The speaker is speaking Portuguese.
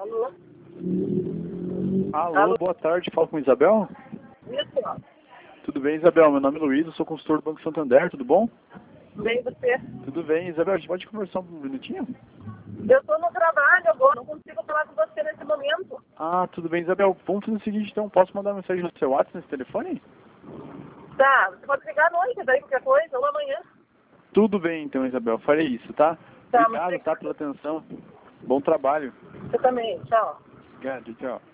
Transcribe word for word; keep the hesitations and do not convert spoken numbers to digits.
Alô? Alô, Alô? boa tarde, falo com Isabel? Isso, ó. Tudo bem, Isabel? Meu nome é Luiz, eu sou consultor do Banco Santander, tudo bom? Bem você? Tudo bem, Isabel, a gente pode conversar um minutinho? Eu estou no trabalho agora, não consigo falar com você nesse momento. Ah, tudo bem, Isabel. Vamos fazer o seguinte, então, posso mandar mensagem no seu WhatsApp, nesse telefone? Tá, você pode ligar à noite, daí qualquer coisa, ou amanhã. Tudo bem, então, Isabel, farei isso, tá? Tá, Obrigado, muito tá, pela atenção. Bom trabalho. Você também, tchau. Obrigado, tchau.